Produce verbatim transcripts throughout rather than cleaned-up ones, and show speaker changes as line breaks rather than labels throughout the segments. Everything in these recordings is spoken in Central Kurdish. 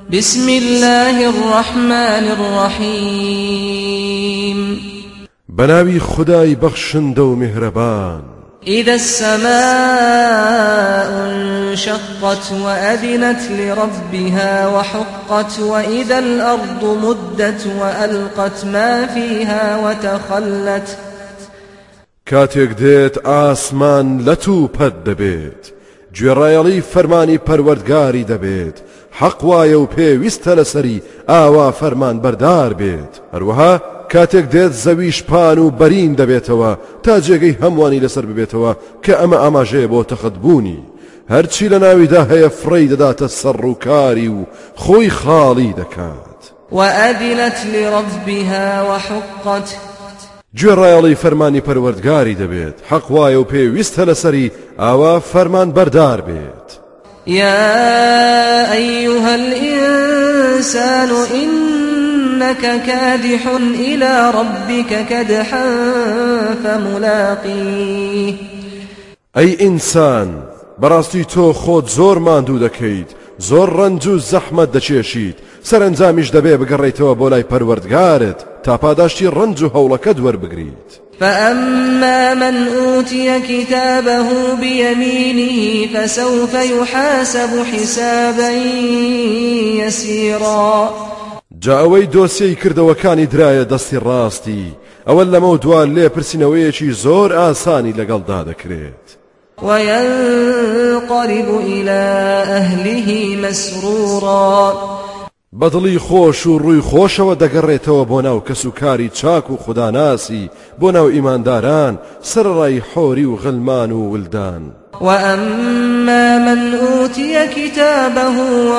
بسم الله الرحمن الرحيم
بناوي خداي بخشند و مهربان.
إذا السماء انشقت وأذنت لربها وحقت وإذا الأرض مدت وألقت ما فيها وتخلت.
كاتێک دێت ئاسمان لەتو پەت دەبێت، گوێڕایەڵی فەرمانی پەروەردگاری دەبێت، حەق وایە و پێویستە لەسەری ئاوا فەرمان بەردار بێت. هەروەها کاتێک دێت زەویش پان و بەرین دەبێتەوە تا جێگەی هەمووانی لەسەر ببێتەوە کە ئەمە ئاماژەیە بۆ تەخەتبوونی. هەرچی لە ناویدا هەیە فڕی دەداتە سەڕ و کاری و خۆی خاڵی دەکات.
وأذنت لربها وحقت.
گوێڕایەڵی فەرمانی پەروەردگاری دەبێت، حەق وایە و پێویستە لەسەری ئاوا فەرمان بەردار بێت.
يا أيها الإنسان إنك كادح إلى ربك كدحا فملاقيه.
أي إنسان بەڕاستی تۆ خۆت زۆر ماندوو دەکەیت، زۆر ڕەنج و زەحمەت دەچێشیت، سەرنجامیش دەبێ بگەڕێیتەوە بۆ لای پەروەردگارت تا پاداشتی ڕەنج و هەوڵەکەت وەربگریت.
فأما من أوتي كتابه بيمينه فسوف يحاسب حسابا يسيرا.
جا ئەوەی دۆسیەی کردەوەکانی درایە دەستی ڕاستی، ئەوە لەمە دوان لێپرسینەوەیەکی زۆر ئاسانی لەگەڵدا دەکرێت.
وينقلب إلى أهله مسرورا.
بەدڵی خۆش و ڕووی خۆشەوە دەگەڕێتەوە بۆ ناو کەسوکاری چاک و خوداناسی، بۆ ناو ئیمانداران، سەرڕای حۆری و غلمان و ولدان.
وأما من أوتي كتابه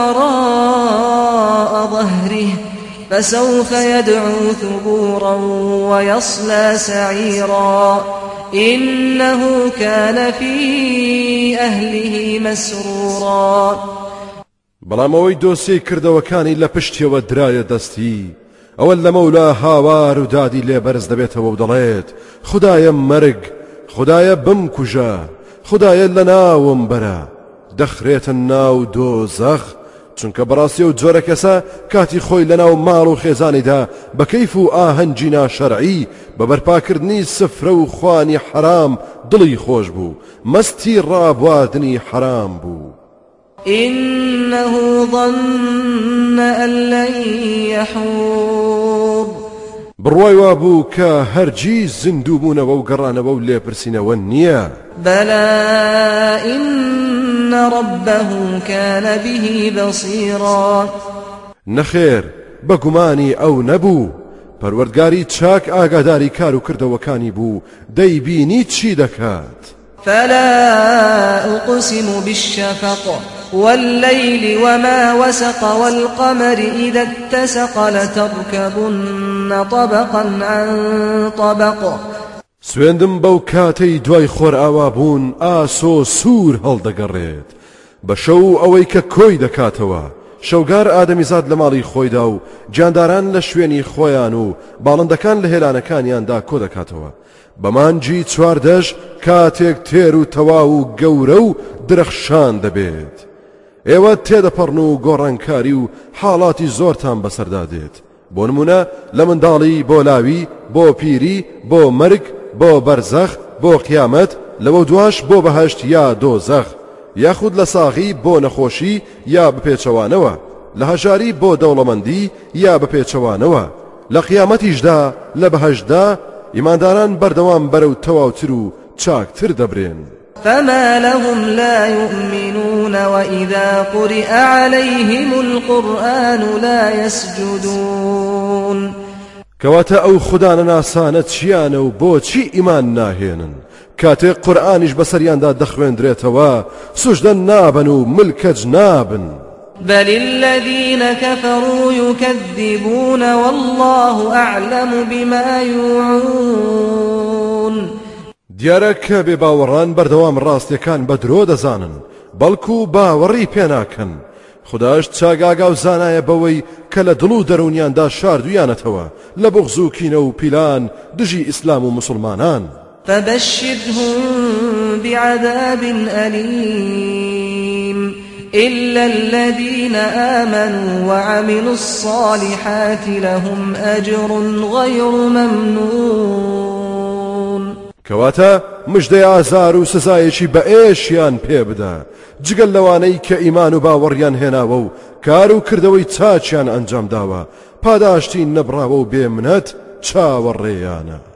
وراء ظهره فسوف يدعو ثبورا ويصلى سعيرا إنه كان في أهله مسرورا.
بەڵام ئەوەی دۆسیەی کردەوەکانی لە پشتیەوە درایە دەستی، ئەوە لە مەولا هاوار و دادی لێ بەرز دەبێتەوە و دەڵێت خودایە مەرگ، خودایە بمکوژە، خودایە لە ناوم بەرە، دەخرێتە ناو دۆزەخ. چونکە بەڕاستی و جۆرە کەسە کاتی خۆی لە ناو ماڵ و خێزانیدا بە کەیف و ئاهەنگی ناشەرعی بە بەرپاکردنی سفرە و خوانی حرام دڵی خۆش بوو، مەستی ڕابواردنی حرام بوو.
إنه ظن أن لن يحور.
بڕوای وابوو کە هەرگیز زیندوو بوونەوە و گەڕانەوە و لێپرسینەوە نییە.
بلى إن ربه كان به بصيرا.
نەخێر بەگومانی ئەو نەبوو، پەروەردگاری چاک ئاگاداری کار و کردەوەکانی بوو، دەیبینی چی دەکات.
فلا أقسم بالشفق والليل وما وسق والقمر إذا اتسق لتركبن طبقا عن طبق.
سوێندم بەو کاتەی دوای خۆر ئاوا بوون ئاسۆ سوور هەڵدەگەڕێت بە شەو ئەوەی کە کۆی دەکاتەوە. شەوگار ئادەمیزاد لە ماڵی خۆیدا و جانداران لە شوێنی خۆیان و باڵندەکان لە هێلانەکانیاندا کۆ دەکاتەوە. بەمانجی چواردەش کاتێک تێر و تەواو و گەورە و درەخشان دەبێت. ئێوە تێدەپەڕن و گۆڕانکاری و حاڵاتی زۆرتان بەسەردا دێت. بۆ نمونە لە منداڵی بۆ لاوی، بۆ پیری، بۆ مەرگ، بۆ بەرزەخ، بۆ قیامەت، لەوە دواش بۆ بەهەشت یا دۆزەخ، یاخود لە ساغی بۆ نەخۆشی یا بپێچەوانەوە، لە هەژاری بۆ دەوڵەمەندی یا بپێچەوانەوە، لە قیامەتیشدا لە بەهەشتدا ئیمانداران بەردەوام بەرەو تەواوتر و چاکتر دەبرێن.
فما لهم لا يؤمنون وإذا قرئ عليهم القرآن لا يسجدون.
کەواتە ئەو خودانە ناسانە چیانە و بۆچی ئیمان ناهێنن؟ کاتێک قورئانیش بەسەریاندا دەخوێندرێتەوە سوژدە نابن و ملکەج نابن.
بل الذين كفروا يكذبون والله أعلم بما يوعون.
دیارە کە بێ باوەڕان بەردەوام ڕاستیەکان بە درۆ دەزانن، بەڵکو باوەڕی پێناکەن. خوداش چاگاگا و زانایە بەوەی کە لە دڵ و دەرونیاندا شاردویانەتەوە لە بغز و کینە و پیلان دژی ئیسلام و مسلمانان.
فبشرهم بعذاب أليم. إلا الذين آمنوا وعملوا الصالحات لهم أجر غير ممنون.
كواتا مجدەی ئازار و سزایەکی بە ئێشیان پێ بدە جگەل لەوانەی کە ئیمان و باوەڕیان هێناوە و کار و کردەوەی چاچیان ئەنجام داوە پاداشتی نەبراوە و بێمنەت چاوەڕێیانە.